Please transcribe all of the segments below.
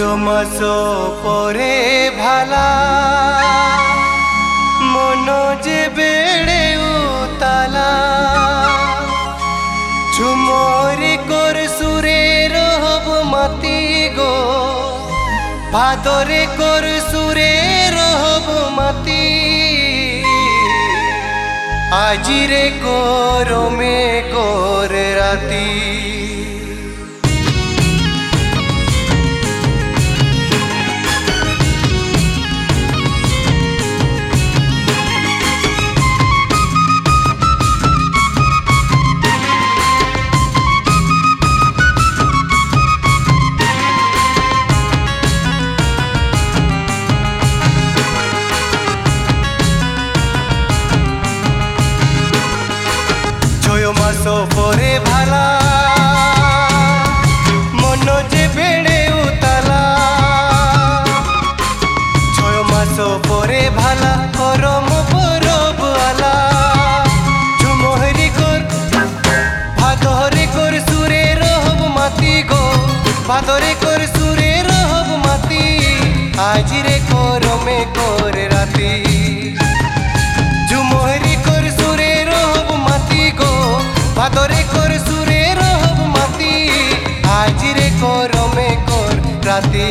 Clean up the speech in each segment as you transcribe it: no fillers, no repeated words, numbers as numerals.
মাস পরে ভালা মন যে বেড়ে উতালা ঝুমরি কর সুরে রহব মাতি গো ভাদরে কর সুরে রহব মাতি আজিরে করমে কর রাতি মাস পরে ভালা মন যে বেড়ে উতালা 6 মাস পরে ভালা করম পরব আলা ঝুমহরি কর ভাদরে কর সুরে রহব মাতি গো ভাদরে কর সুরে রহব মাতি আজিরে করমে কর রাতি ঝুমহরি কর সুরে রহব মাতি গো ভাদরে কর সুরে রহব মাতি আজিরে করমে কর রাতি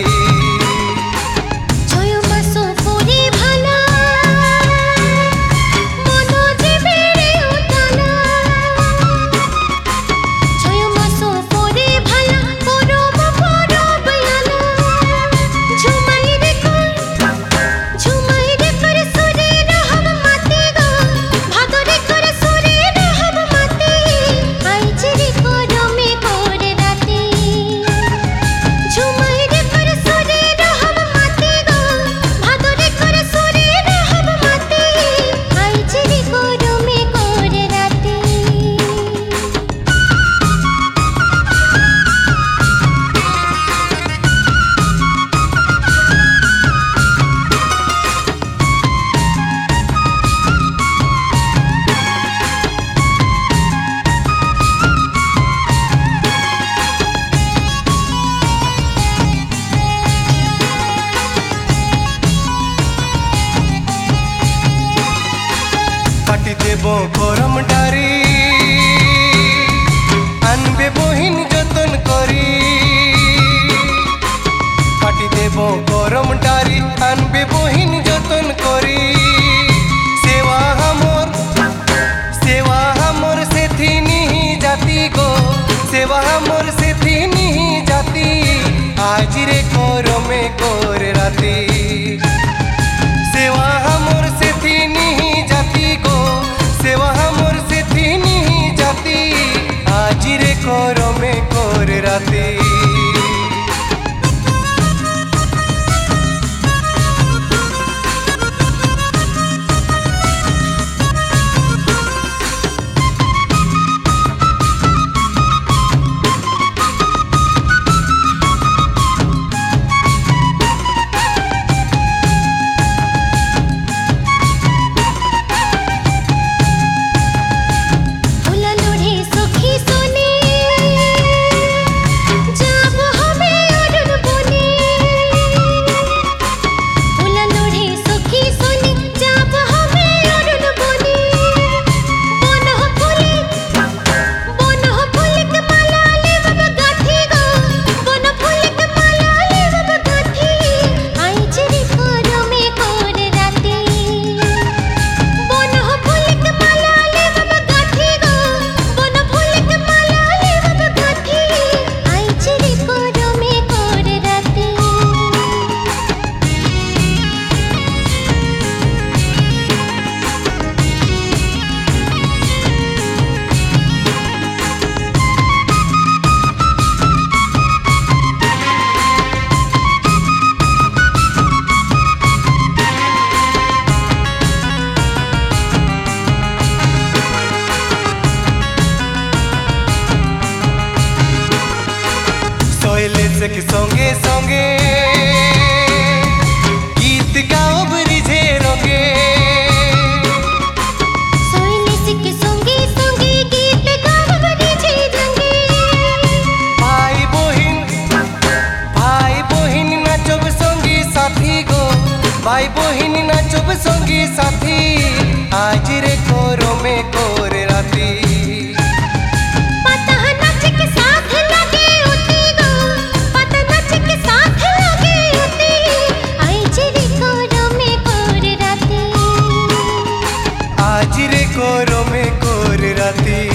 কাটি দেব করম ডারি আনবে বহিন যতন করি কাটি দেব করম ডারি আনবে বহিন যতন করি সেবা হামর সেথি নিহি জাতি গো সেবা হামর সেথি নিহি জাতি আজিরে করমে কর রাতি সেবা হামর সেথি নিহি জাতি গো সেবা হামর সেথি নিহি জাতি আজিরে করমে কর রাতি के संगे संगे गीत गाओ ब्रिजे रंगे के संगे संगे गीत गाओ ब्रिजे रंगे भाई बहिन संगी साथी आज रे कोरो में कोर राती। पता नच के साथ लगे उती गो, पता नच के साथ लगे उती, आज रे कोरो में कोर राती। आज रे कोरो में कोर राती।